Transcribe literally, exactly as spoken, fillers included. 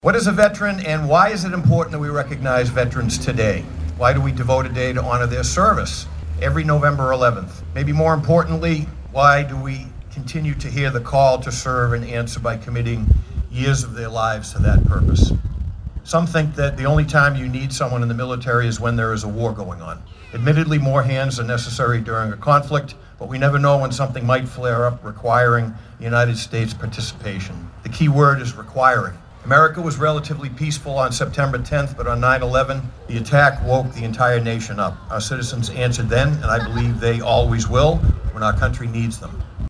What is a veteran, and why is it important that we recognize veterans today? Why do we devote a day to honor their service every November eleventh? Maybe more importantly, why do we continue to hear the call to serve and answer by committing years of their lives to that purpose? Some think that the only time you need someone in the military is when there is a war going on. Admittedly, more hands are necessary during a conflict, but we never know when something might flare up requiring United States participation. The key word is requiring. America was relatively peaceful on September tenth, but on nine eleven, the attack woke the entire nation up. Our citizens answered then, and I believe they always will when our country needs them.